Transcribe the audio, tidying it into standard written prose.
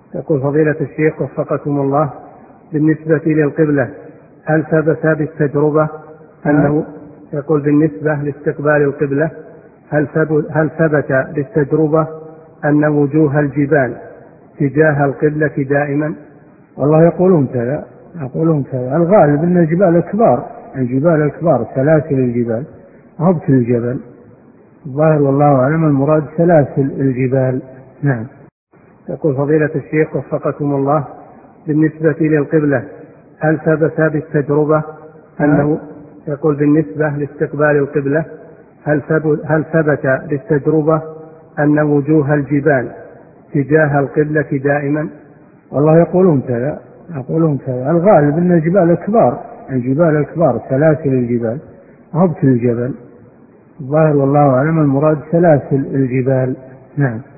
يقول فضيلة الشيخ وفقكم الله، بالنسبة للقبلة هل ثبت بالتجربة أنه يقول بالنسبة لاستقبال القبلة هل ثبت بالتجربة أن وجوه الجبال تجاه القبلة دائما؟ والله يقولون كذا الغالب أن الجبال الكبار سلاسل الجبال، هبط الجبل الظاهر، والله أعلم المراد سلاسل الجبال. نعم. يقول فضيلة الشيخ وفقكم الله، بالنسبة للقبلة هل ثبت بالتجربة أنه يقول بالنسبة لاستقبال القبلة هل ثبت بالتجربة أن وجوه الجبال تجاه القبلة دائما؟ والله يقولون كذا الغالب أن الجبال الكبار سلاسل الجبال، هبط الجبل الظاهر، والله أعلم المراد سلاسل الجبال. نعم.